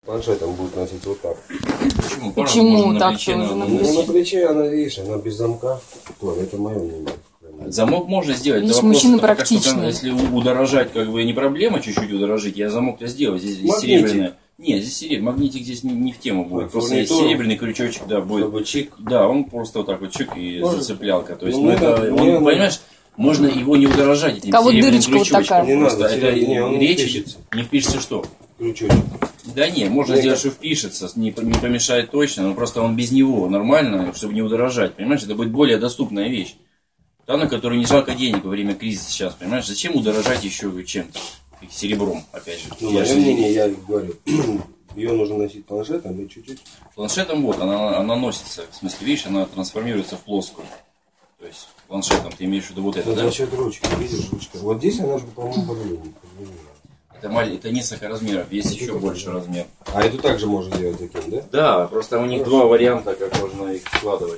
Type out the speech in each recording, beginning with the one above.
Планшетом будет носить вот так. Почему? Почему так тоже Ну, на плече она, видишь, она без замка. Ой, это мое мнение. Замок можно сделать. Видишь, мужчины пока практичные. Если удорожать, как бы не проблема чуть-чуть удорожить, я замок-то сделаю. Здесь серебряный. Нет, здесь серебряный. Магнитик здесь не в тему будет. Просто есть серебряный крючочек, да, будет. Чтобы чик. Да, он просто вот так вот чик и зацеплялка. То есть, Ну, это, он, понимаешь, можно его не удорожать этим вот серебряным дырочка вот крючочком. такая. Не Просто надо, это не, он не речь впишется. не впишется что? Крючочек. Да не, можно сделать, что впишется, не помешает точно, но просто он без него нормально, чтобы не удорожать, понимаешь, это будет более доступная вещь. Та, на которую не жалко денег во время кризиса сейчас, понимаешь, зачем удорожать еще чем-то, серебром, опять же. Ну, мое мнение, я говорю, ее нужно носить планшетом и чуть-чуть. Планшетом вот, она носится, в смысле, видишь, она трансформируется в плоскую. То есть планшетом ты имеешь в виду вот это, Это да? за счет ручки, видишь, ручка. Вот здесь она же, по-моему, подлиннее. Это несколько размеров, есть еще больше размер. А эту также можно делать таким, да? Да, просто у них два варианта, как можно их складывать.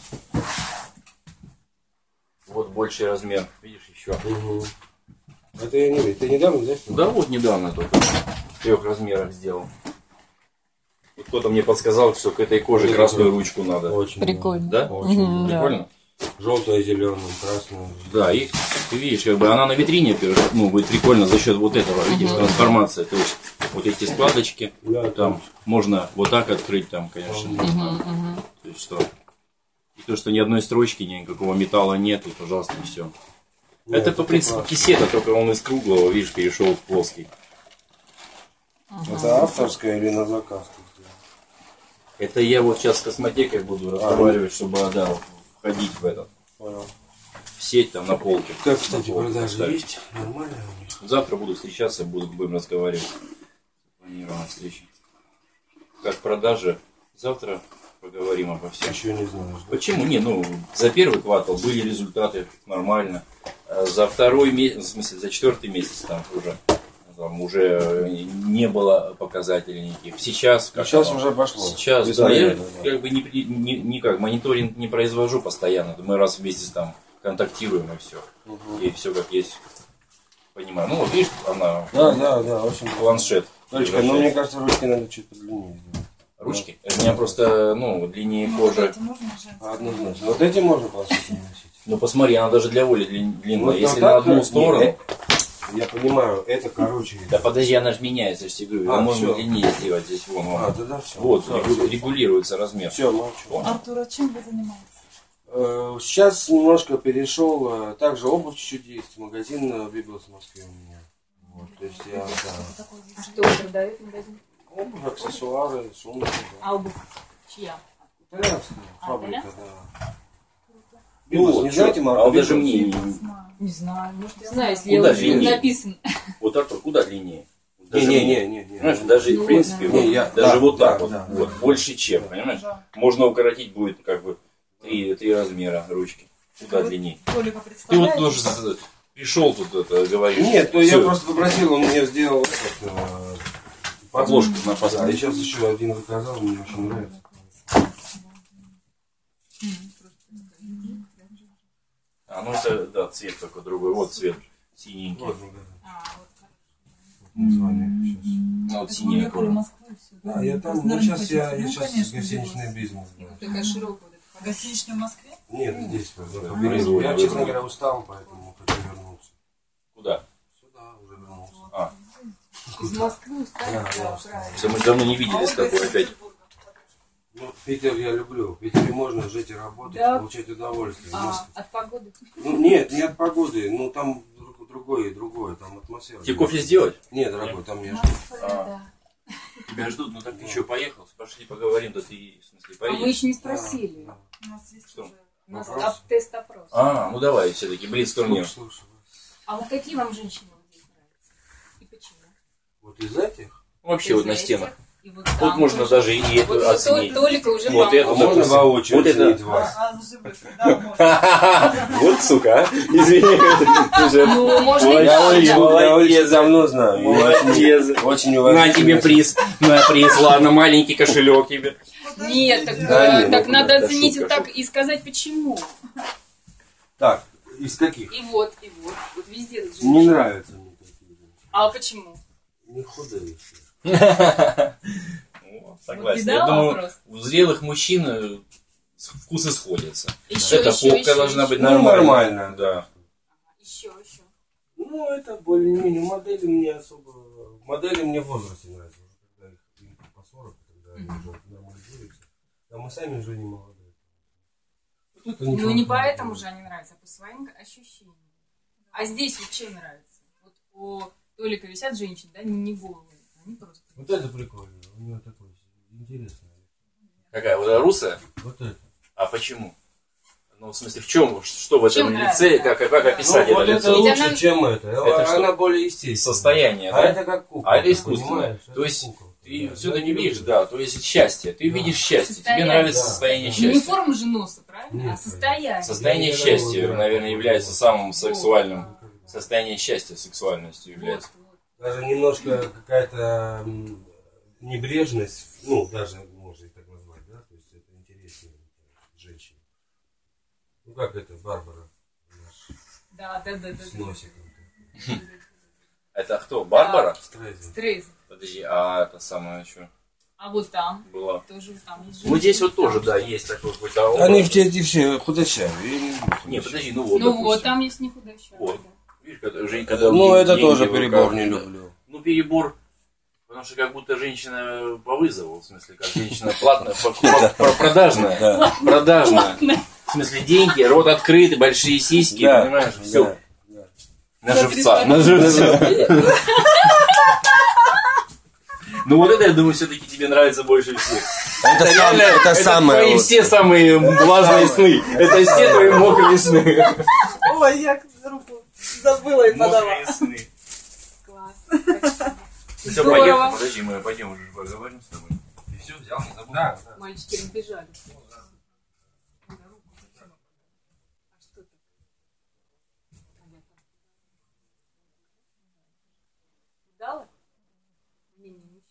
Вот больший размер, видишь, еще. Угу. Это я не видел. Ты недавно взял? Да вот недавно только в 3 размерах сделал. И кто-то мне подсказал, что к этой коже красную ручку надо. Очень Прикольно. Да? Очень. Прикольно? Желтая, зеленая, красная. Да, и ты видишь, как бы она на витрине, будет прикольно за счет вот этого, видишь, трансформация. То есть вот эти складочки, Да, там можно вот так открыть, там, конечно, не знаю. То есть что? И то, что ни одной строчки, никакого металла нет, и пожалуйста, и все. Нет, Это по принципу кисета, только он из круглого, видишь, перешел в плоский. Это авторская или на заказ? Это я вот сейчас с космотекой буду разговаривать, чтобы, да, входить в этот. Понял. В сеть там на полке. Как, кстати, На полке продажи поставить. есть? Нормально у них? Завтра буду встречаться, будем разговаривать. Планированная встреча. Как продажи. Завтра поговорим обо всем. Еще не знаешь, да? Почему? Не, за первый квартал были результаты нормально. А за второй месяц, в смысле, за 4-й месяц там уже не было показателей никаких. Сейчас как Сейчас уже пошло. Сейчас, Без да, я наверное, да. как бы никак мониторинг не произвожу постоянно. Мы раз в месяц там контактируем и все. И все как есть. Понимаю. Ну вот видишь, она Да, очень планшет. Толечка, но мне кажется, ручки надо чуть подлиннее сделать. Ручки? У меня просто, длиннее кожи. Однозначно. Вот эти можно планшетом носить. Ну посмотри, она даже для Оли длинная. Вот Если так на одну же? сторону. Нет, я понимаю, это короче. Да подожди, она же меняется, я же тебе говорю. Его можно всё. длиннее сделать здесь вон. Тогда все. Вот, регулируется размер. Все, молчу. Артур, а чем вы занимаетесь? Сейчас немножко перешел, также обувь чуть-чуть есть, магазин Библос в Москве у меня. Вот, то есть я, да. Что продает магазин? Обувь, аксессуары, сумки. А обувь чья? Итальянская фабрика, итальянская? да. Библос, Вот, не знаете, марку? а он даже Библос? мне Не знаю, может, я знаю, если Куда я уже длиннее? написан. Вот так, куда длиннее? Даже Не. Понимаешь, даже Ну, в принципе, да. вот, Не, я- даже да, вот да, так вот, да, вот, да. больше чем, понимаешь? Да. Можно укоротить будет как бы три размера ручки. Куда длиннее. Толика Ты вот представляете? тоже пришел тут это говоришь. Нет, то я Всё, просто попросил, он мне сделал подложку на Да, поставить. и сейчас еще один заказал, мне очень нравится. Ну это, да, цвет такой другой. Вот цвет синенький. Вот магазин. Название сейчас. Ну, вот Так вы синяя уехали в кожа. Москву и всё, да? Да, я там, Просто, ну наверное, сейчас я хотите. Ну, сейчас конечно, гостиничный Библос. бизнес. Да. Такая широкая. Гостиничный в Москве? Нет, здесь. производство. Я, честно говоря, устал, поэтому хочу вернуться. Куда? Сюда уже вернулся. А, Из Москвы устали? Да, Да, да. правильно. все, мы давно не виделись с тобой опять. Ну, Питер я люблю. В Питере можно жить и работать, Да. получать удовольствие. От погоды? Ну, нет, не от погоды. Ну, там другое, там атмосфера. Тебе кофе сделать? Нет, дорогой, там не Да. Тебя ждут, ну так ты что, поехал? Пошли поговорим, да ты, в смысле, А мы поедешь? еще не спросили. У нас есть Что? уже... У нас Вопрос? тест-опрос. Ну давай, все-таки, блиц-турнир. Слушай. А вот какие вам женщины вот здесь нравятся? И почему? Вот из этих? Вообще вот на Из стенах. этих, и вот Тут там можно тоже. даже и эту Вот оценить. Толика уже Вот это помог. Можно воочию вот это- оценить вас? живых, да, можно. Вот сука, извини. Ну, можно и Я так, Олечку да. Молодец. давно знаю. Молодец. Очень На уважительно. тебе приз, ладно, маленький кошелек тебе. Нет, так, Да, нет, так ну, надо это оценить шутка, вот так и сказать почему. Так, из каких? И вот. Вот везде. тут Не женщины. нравятся мне такие. А почему? Не худые все. Согласен. видала Я думаю, вопрос? у зрелых мужчин вкусы сходятся. Еще, Эта еще, попка еще, должна еще. быть Ну, нормальной. нормально. Да. Еще. Ну, это более-менее модели мне особо... Модели мне в возрасте нравятся. Уже когда им по 40, когда они уже нормализуются. А мы сами уже не молодые. Вот это Ну, ничего не не поэтому делает. же они нравятся, а по своим ощущениям. А здесь вот чем нравится? Вот у Толика висят женщины, да, не голые. Они просто... Вот это прикольно. У него такой интересный. Какая? Вот эта русая? Вот это. А почему? Ну, в смысле, в чем? Что в Чем этом нравится? лице? Как описать Ну, вот это это лицо? Ведь лучше, она- чем это. Это что? Она более естественная. Состояние, А да? это как кукла. А это ты искусственно. понимаешь? То Это есть кукла. ты Да, все это я не видишь, люблю. да. То есть счастье. Ты Да. видишь счастье. Тебе Состояние. нравится Да, состояние да. Ну, не счастья. форма же носа, правильно? Нет, А состояние. Состояние Я счастья, думаю, да. наверное, является самым сексуальным. Вот. Состояние счастья сексуальностью Вот, является. вот. Даже немножко какая-то небрежность, ну, даже можно и так назвать, да, то есть это интереснее женщине. Ну, как это, Барбара наш, Да. с носиком. Это кто? Барбара? Стрейзен. Стресс. Подожди, а это самое еще А вот там было. тоже там есть Вот здесь вот женщины, тоже, там да, что-то. есть такой какой-то образ. Они все худощавые. я не люблю Не, худощавых. подожди, ну вот, Ну допустим. вот, там есть не худощавые. Вот. Да. Видишь, когда Ну, это деньги тоже в руках, перебор не да. люблю. Ну, перебор, потому что как будто женщина по вызову, в смысле, как женщина платная, продажная. Да. Продажная. В смысле, деньги, рот открытый, большие сиськи, Да, понимаешь, да, все. да. На живца. На живца. Ну вот это, я думаю, все-таки тебе нравится больше всех. Это Это самое... твои вот. все самые влажные сны. Это все твои мокрые сны. Ой, я руку забыла и подала. Мокрые сны. Класс. Все, Здорово. пойдем. Подожди, мы пойдем уже поговорим с тобой. Ты все взял, не забыл? Да, да. Мальчики разбежали. А что это? Дала? Не.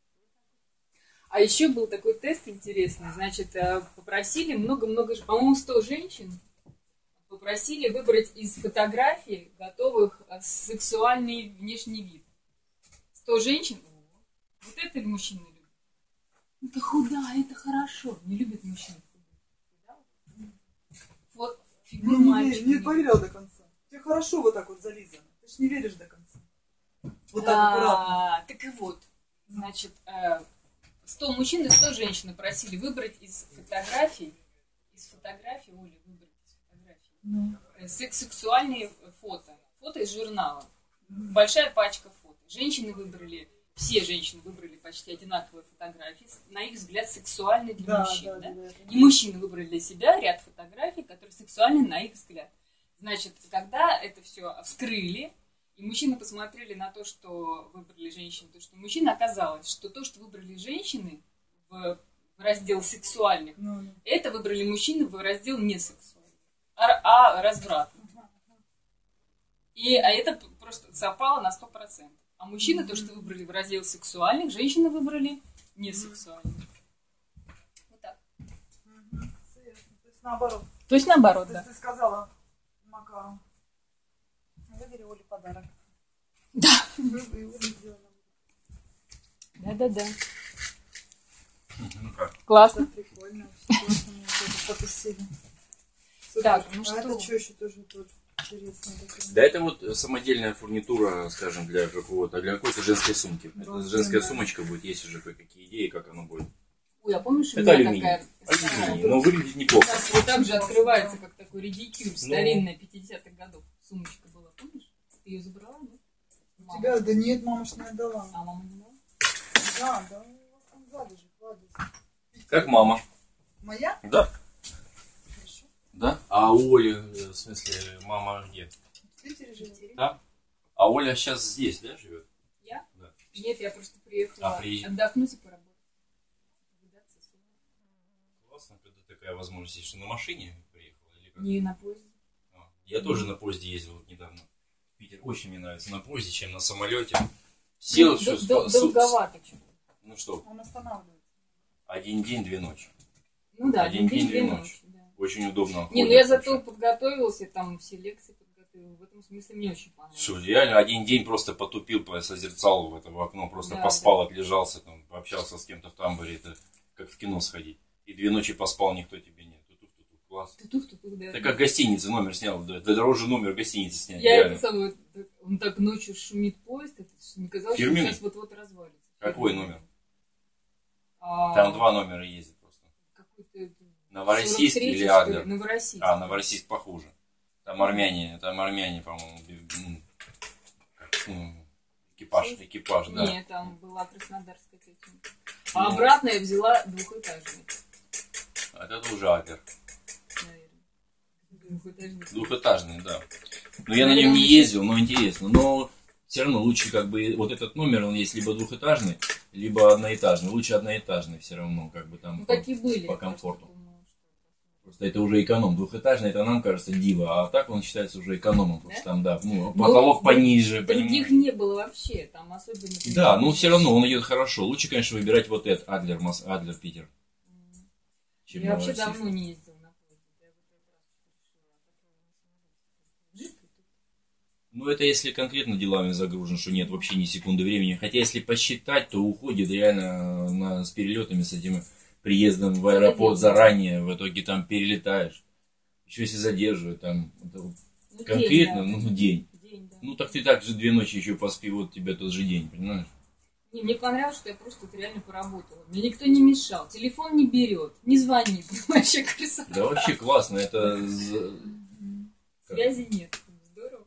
А еще был такой тест интересный. Значит, попросили много-много, по-моему, 100 женщин попросили выбрать из фотографий готовых сексуальный внешний вид. 100 женщин. Вот это мужчины любят. Это худая, это хорошо. Не любят мужчин худых. Вот фигуру Не мальчика. не поверил до конца. Тебе хорошо вот так вот зализано. Ты ж не веришь до конца. Вот так Да, аккуратно. так и вот. Значит, 100 мужчин и 100 женщин просили выбрать из фотографий, Оля, выбрать из фотографий, сексуальные фото. Фото из журнала. Большая пачка фото. Все женщины выбрали почти одинаковые фотографии, на их взгляд, сексуальные для мужчин. Да? И мужчины выбрали для себя ряд фотографий, которые сексуальны на их взгляд. Значит, когда это все вскрыли, и мужчины посмотрели на то, что выбрали женщины, то, что мужчины, оказалось, что то, что выбрали женщины в раздел сексуальных, это выбрали мужчины в раздел несексуальных, а развратных. А это просто совпало на 100%. А мужчины то, что выбрали в раздел сексуальных, женщины выбрали несексуальных. Вот так. То есть наоборот. То есть наоборот, То да. есть ты сказала Макару. Выбери Оле подарок. Да. Выбери Оле сделала. Да. Ну как? Классно. Прикольно. Классно, мне вот это фотосерия. Супер. Так, ну А что? это что еще тоже тут интересно? Да это вот самодельная фурнитура, скажем, для какой-то женской сумки. Это женская сумочка будет, есть уже кое-какие идеи, как она будет. Ой, а помнишь, у Это меня алюминий. такая Алюминий, но выглядит неплохо. так, вот так же открывается, как такой редикюль старинная 50-х годов. Сумочка была, помнишь? Ты ее забрала, нет? У тебя, да нет, мама ж не отдала. А мама не дала? Да, у вас там сзади же кладется. Как мама. Моя? Да. Хорошо. Да? А у Оли, в смысле, мама где? В Питере живет. Да? А Оля сейчас здесь, да, живет? Я? Да. Нет, я просто приехала приезжай. отдохнуть и поработать. Повидаться с вами. Классно, когда такая возможность есть, что на машине приехала или как? Не на поезде. Я тоже на поезде ездил вот недавно. В Питер очень мне нравится на поезде, чем на самолете. Сел, Ну, что долговато что-то. Ну что, Он останавливается. 1 день, 2 ночи. Ну да, Один день, 2 две ночи. Да. Очень удобно. Не, ну ходит я зато вообще. подготовился, там все лекции подготовился. в этом смысле мне очень понравилось. Что, реально один день просто потупил, созерцал в это в окно, просто Да, поспал, отлежался, там, пообщался с кем-то в тамбуре, это как в кино сходить. И 2 ночи поспал, никто тебе нет. Тутух, класс. Тутух-тутух, да. Это как гостиница номер снял, да дороже номер гостиницы снять, Я реально. это самое, он так ночью шумит поезд, это что мне казалось, что Фирменный? сейчас вот-вот развалится. Какой номер? А, Там 2 номера ездят просто. какой-то Новороссийск 43-й, или что ли? Адлер? Новороссийск. А, Новороссийск похуже. Там армяне, по-моему, экипаж, да. Нет, там была краснодарская техника. А обратно я взяла двухэтажный, А это уже Адлер. наверное. Двухэтажный. Двухэтажный, да. Но я на нем не ездил, но интересно. Но все равно лучше как бы вот этот номер, он есть либо двухэтажный, либо одноэтажный. Лучше одноэтажный все равно, как бы там Ну, такие были. по я комфорту. просто думала, что- Просто это уже эконом. Двухэтажный это нам кажется диво, а так он считается уже экономом. Потому Да? что там, да, ну, Ну, потолок пониже. Других понимаете? не было вообще, там особенно... Да, но все равно он идет хорошо. Лучше, конечно, выбирать вот этот Адлер, Адлер Питер. чем Я вообще Новороссийск. давно не ездила на поезде. Я вот как раз решила. Ну, это если конкретно делами загружен, что нет вообще ни секунды времени. Хотя, если посчитать, то уходит реально с перелетами, с этим приездом в аэропорт заранее. В итоге там перелетаешь. Еще если задерживают, там это вот Ну, конкретно, день, да. ну, день. День, да. Ну, так ты так же 2 ночи еще поспи, вот тебе тот же день, понимаешь? Не, мне понравилось, что я просто это реально поработала. Мне никто не мешал. Телефон не берет, не звонит. Вообще красота. Да вообще классно, это... Связи нет. Здорово.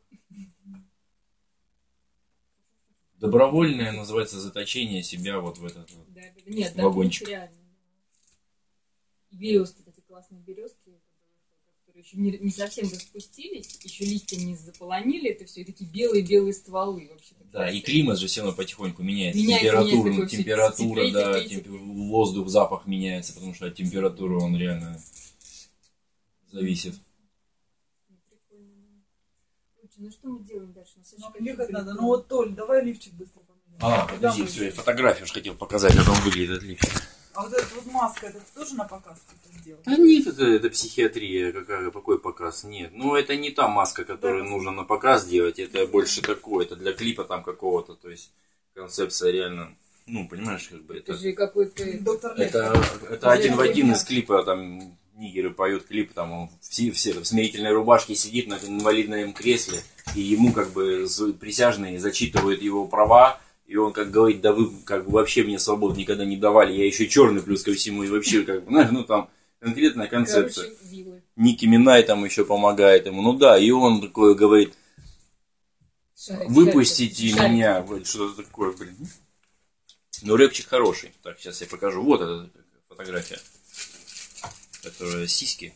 Добровольное называется заточение себя вот в этот вот. Да, нет, да, Вагончик. это реально. И березки, эти классные березки, которые еще не совсем распустились, еще листья не заполонили, это все, и такие белые-белые стволы вообще. Да, и климат же все равно потихоньку меняется. Меняется, Температура, всё температура, теплее, да, теплее. воздух, запах меняется, потому что от температуры он реально зависит. Прикольно. Слушай, ну что мы делаем дальше? У нас еще Ну, какие-то ехать надо. приколы. Ну вот, Толь, давай лифчик быстро поменяем. А, Куда подожди, мы все, я едем? фотографию же хотел показать, как он выглядит отлично. А вот эта вот маска, это ты тоже на показ ты сделал? Да нет, это психиатрия, какой показ, нет. Ну, это не та маска, которую нужно на показ делать, это больше такое, это для клипа там какого-то, то есть концепция реально, ну, понимаешь, как бы Это это... же какой-то... Доктор Лев. Это один в один из клипа, там, нигеры поют клип, там, он все в смирительной рубашке сидит на инвалидном кресле, и ему, как бы, присяжные зачитывают его права, и он, как говорит, да вы, как бы, вообще мне свободу никогда не давали, я еще черный плюс ко всему, и вообще, как бы, знаешь, ну, там, конкретная концепция. Короче, вилы. Ники Минай там еще помогает ему, ну да, и он такой говорит, выпустите Шарик. меня, вот что-то такое, блин. Ну, рэпчик хороший. Так, сейчас я покажу. Вот эта фотография, которая сиськи.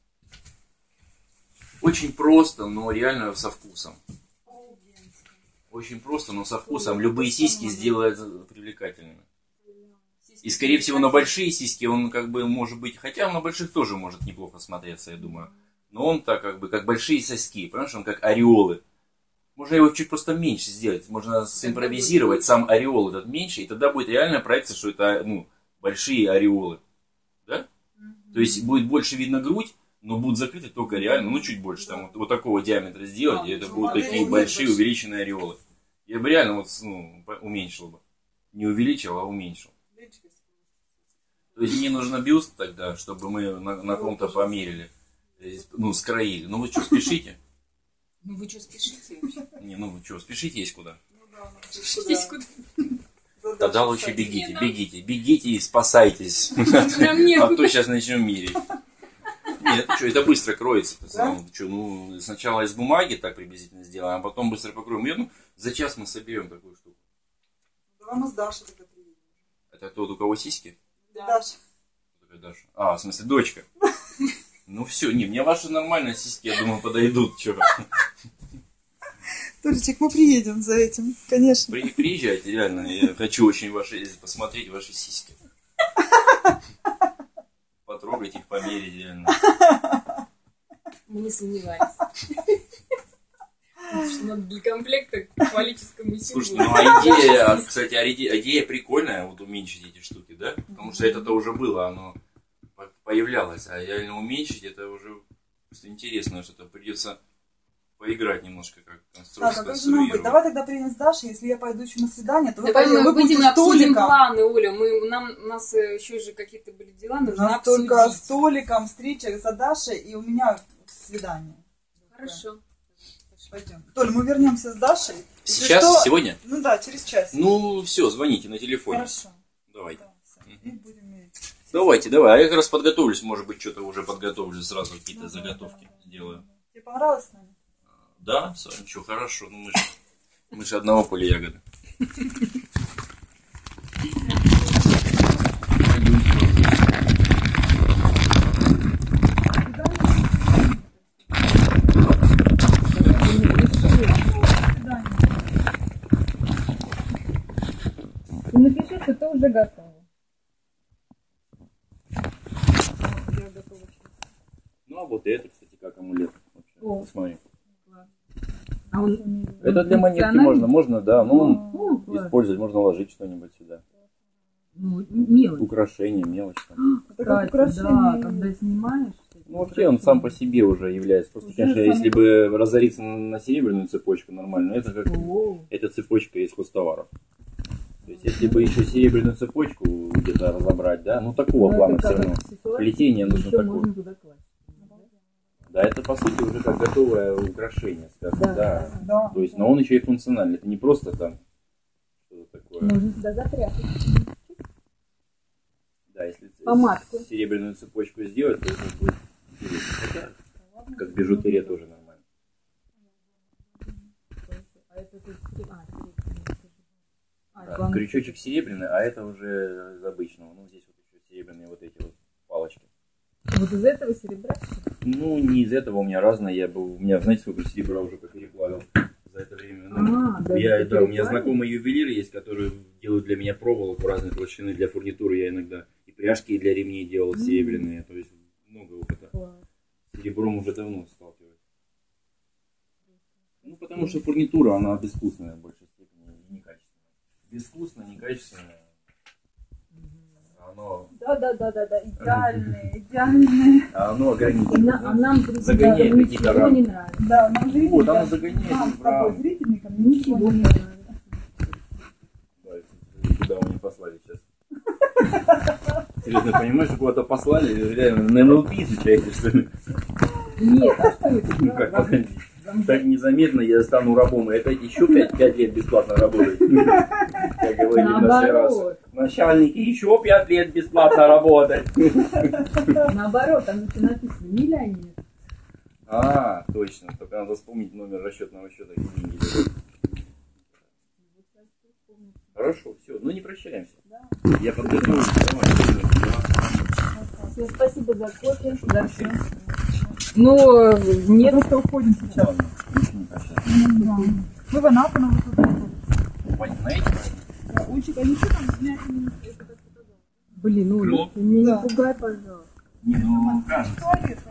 Очень просто, но реально со вкусом. Очень просто, но со вкусом. Любые сиськи сделают привлекательными. И, скорее всего, на большие сиськи он, как бы, может быть, хотя он на больших тоже может неплохо смотреться, я думаю. Но он так, как бы, как большие соски, понимаешь, он как ореолы. Можно его чуть просто меньше сделать. Можно симпровизировать сам ореол этот меньше, и тогда будет реальная проекция, что это, ну, большие ореолы. Да? То есть будет больше видно грудь, но будут закрыты только реально, ну, чуть больше, там, вот такого диаметра сделать, и это будут такие большие увеличенные ореолы. Я бы реально вот, ну, уменьшил бы. Не увеличил, а уменьшил. То есть мне нужно бюст тогда, чтобы мы на ком-то померили. Ну, скроили. Ну, вы что, спешите? Ну вы что, спешите вообще? Не, ну вы что, спешите есть куда? Ну да, Спешите куда? Тогда лучше бегите и спасайтесь. Нам А некуда. то сейчас начнем мерить. Нет, что, это быстро кроется. Да? Ну, сначала из бумаги так приблизительно сделаем, а потом быстро покроем. Ее, ну, за час мы соберем такую штуку. Давай мы с Дашей тогда приедем. Это тот, у кого сиськи? Даша. Кто такая Даша? А, в смысле, дочка. Ну все, не, мне ваши нормальные сиськи, я думаю, подойдут. Чё? Толечек, мы приедем за этим, конечно. Приезжайте, реально. Я хочу очень посмотреть ваши сиськи. Потрогать их, померить, реально. Мы не сомневаемся. Что надо для комплекта к фаллическому символу. Слушай, ну а идея, кстати, идея прикольная, вот уменьшить эти штуки, да? Потому что это-то уже было, оно появлялось, а реально уменьшить, это уже просто интересно, что-то придется поиграть немножко как Так, а как же нам быть? сконструировать. Давай тогда примем с Дашей, если я пойду еще на свидание, то Давай мы вы выйдем будете и обсудим столиком. планы, Оля. У нас еще же какие-то были дела, У нужно нас только обсудить. столиком встреча за Дашей, и у меня свидание. Хорошо. Пойдем. Толь, мы вернемся с Дашей. Если Сейчас, что- сегодня? Ну да, через час. Ну, все, звоните на телефоне. Хорошо. Давайте. Да, всё. И будем мерить. Давай. А я как раз подготовлюсь, может быть, что-то уже подготовлю, сразу какие-то Да, заготовки да. сделаю. Тебе понравилось с нами? Да, с вами что, хорошо. Ну, мы же одного поля ягоды. Ты напиши, что ты уже готова. Ну, а вот это, кстати, как амулет. О. Посмотри. А он... Это для монетки функциональный? можно, да. Ну, Ну, класс. использовать, можно ложить что-нибудь сюда. Ну, мелочь. Украшение, мелочь там. Это как Кстати, украшение. да, когда снимаешь. Ну, вообще он сам по себе уже является. Просто, конечно, если бы разориться на серебряную цепочку нормально, это как это цепочка из хозтоваров. То есть, если бы еще серебряную цепочку где-то разобрать, да, ну такого плана все равно. Плетение нужно такое. Да, это по сути уже как готовое украшение, скажем, да. Да. То есть, но он еще и функциональный. Это не просто там что-то такое. Можно сюда запрятать. Да, если Помадку. серебряную цепочку сделать, то это будет интересно. Хотя, как бижутерия тоже нормально. Да, крючочек серебряный, а это уже из обычного. Ну, здесь вот еще серебряные вот эти вот палочки. Вот из этого серебра? Ну, не из этого, у меня разное. У меня, знаете, сколько серебра уже попереплавил за это время. Ну, у меня знакомый ювелир есть, который делают для меня проволоку разной толщины для фурнитуры. Я иногда и пряжки для ремней делал серебряные. То есть много опыта. С серебром уже давно сталкиваюсь. Ну, потому что фурнитура, она безвкусная в большей степени и некачественная. Безвкусная, некачественная. Оно... Да, идеальные. А оно ограничено. А нам загоняет какие-то рамки. не нравится. Да, нам зрителям. Вот, оно загоняет Нам в с тобой, рамки. зрительникам, ничего не нравится. Куда вы не послали сейчас? Серьезно, понимаешь, куда-то послали, реально на НЛП изучаете, что ли? Нет, а что это? Ну как, подожди. Так незаметно я стану рабом, и опять еще 5 лет бесплатно работать. Как говорили на сей раз. Наоборот. Начальники, еще 5 лет бесплатно работать. Наоборот, там еще написано миллионер. А, точно, только надо вспомнить номер расчетного счета. Деньги лежат. Хорошо, все, ну не прощаемся. Я подготовлюсь, давай. Всем спасибо за кофе, за все. Ну, нет, Просто уходим сейчас. Не прощаемся. Мы в Анапу на выходные. Понимаете? Учик, а ничего там снять? блин, Оля, Клоп. ты меня Да. не пугай, пожалуйста. Не, ну, кажется. Туалет.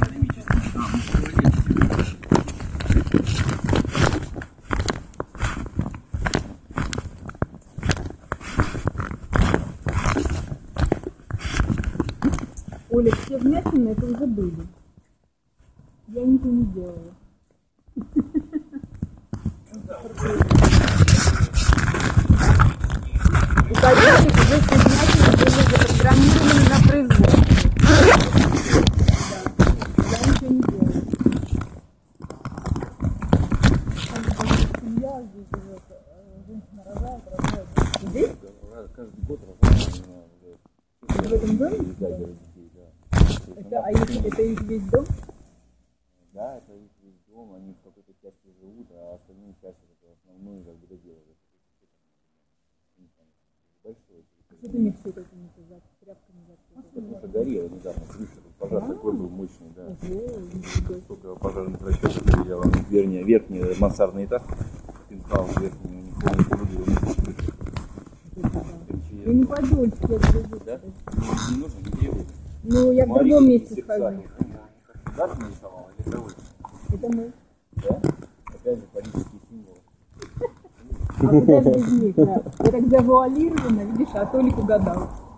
Оля, все вмятины это уже были. Я ничего не делала. У коллег уже все вмятины были запрограммированы на производство. Я ничего не делала. Семья здесь живет, женщина рожает. Здесь? Каждый год работает. В этом доме? Это, а если это их весь дом? Да, это их весь дом, они в какой-то части живут, а остальную часть это основную как бы доделывают. Большой. Что ты не все это не за тряпками закрыла? Потому что горело недавно, крыша, тут пожар такой был мощный, да. Сколько пожарных расчетов переделал, верхний мансардный этаж, пинкал верхний, у них полностью выгорел. Я не пойду, он теперь лежит. Да? Не нужно, не требует. Ну, я в Смотри, другом какие месте схожу. спектакли. Даша нарисовала или это вы? Это мы. Да? Опять же, политические символы. А куда же без них, да? Я так завуалирована, видишь, а Толик угадал.